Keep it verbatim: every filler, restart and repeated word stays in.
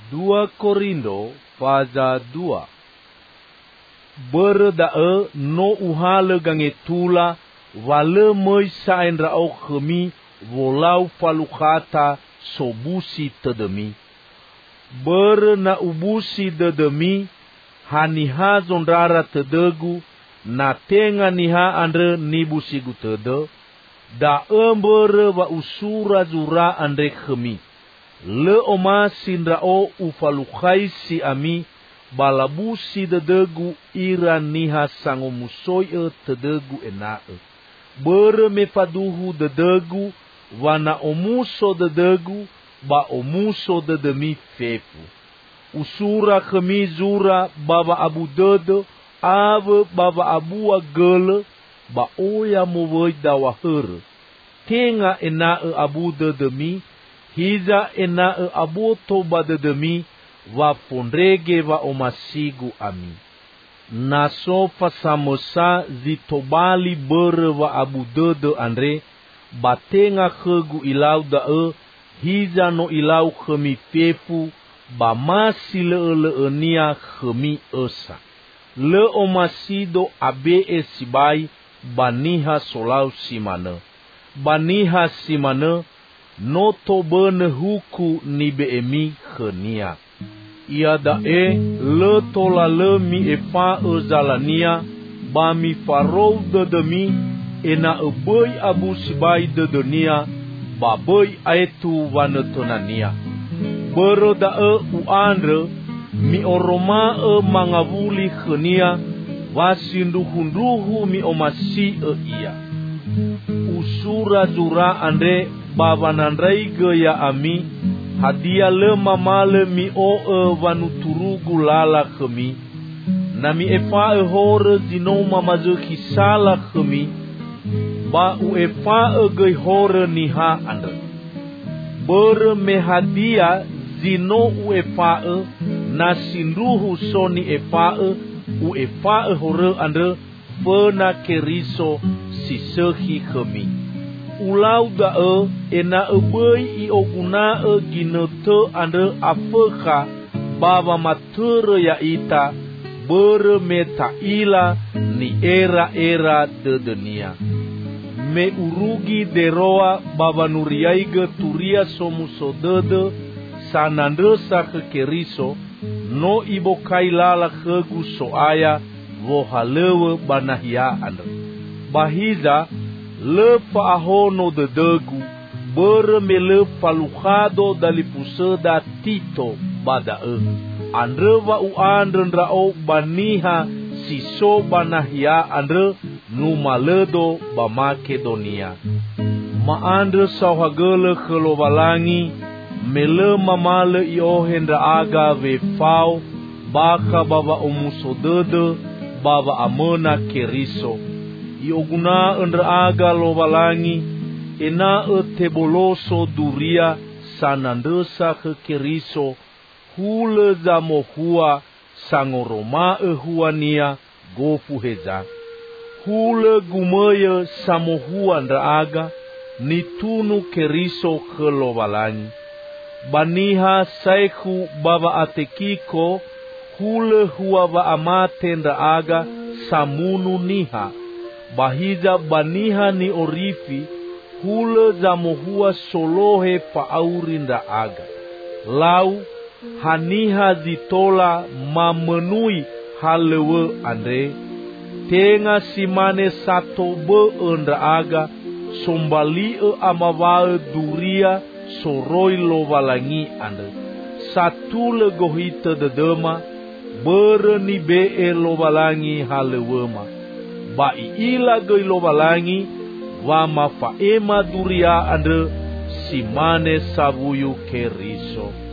dua Korindo pasal dua. Berdae no uhale gange tula wale moi sain rao khemi wolau palukata sobusi tedemi. Ber na ubusi dedemi haniha zondrara tedegu na tenga niha andre nibusigu tede da embere wa usura zura andre khemi. Le oma sindrao ufalukhai si ami balabusi dedegu ira niha sango musoi e tedegu enae. Bere mefaduhu dedegu wana omuso dedegu ba omuso dedemi fefu. Usura khemi zura baba abu dede ave baba abua gele ba oya mowoi dawa here. Tenga enae abu dedemi hiza enae abu toba dedemi wa fondrege wa omasigu ami. Naso fasamosa zitobali bere wa abu dede andre batenga khegu ilau dae hiza no ilau khemi fefu ba masi le le nia khemi esa. Le omasido abe e sibai baniha solau simane. Baniha simane no tobene huku ni beemi khenia. Ia dae le tola le mi efa e zalania ba mi farou de demi ena e boi abu sibai de dunia ba boi aetu vanetonania. Bero dae uandre mi oroma e mangavuli khenia wasinduhunduhu mi omasi e ia. Usura zura andre babanandrai gaya ami hadia le mamale mi o e vanuturugu lala khemi. Nami efa e hore zino mamazo kisala khemi. Ba u efa e gay hore niha andre. Bere me hadia zino u efa e nasinduhu soni efa e u efa e hore andre fena keriso sisehi khemi. Ulau dae ena ebei i oguna e ginete andre afekha baba matere ya ita bere meta ila ni era-era de dunia. Me urugi deroa baba nuriaiga turia somuso dede sanandresa kekeriso no ibokai lala khegu soaya vohalewe banahia andre. Bahiza le faahono de degu bere me le falukhado dalipuseda tito badae. Andre wa u andre ndrao baniha siso banahia andre numaledo ba Makedonia. Ma andre sauhagele khelovalangi mele mamale iohendra aga ve fau baka baba omusodede baba amena keriso. Ioguna endra aga lovalangi ena e teboloso duria sanandesa ke keriso hule za mohua sangoroma e huania gofu heza. Hule gumeye samohua ndra aga ni tunu keriso ke lovalangi. Baniha saiku baba atekiko hule hua va amate ndra aga samunu niha. Bahiza baniha ni orifi hule za mohua solohe paauri nda aga. Lau haniha zitola mamenui halewe andre. Tenga simane sato be nda aga sombali e amavae duria soroi lovalangi andre. Satule gohite dedema bere ni be e lovalangi halewema. Ba ila goi lovalangi wa mafaema duria andre simane sabuyu keriso.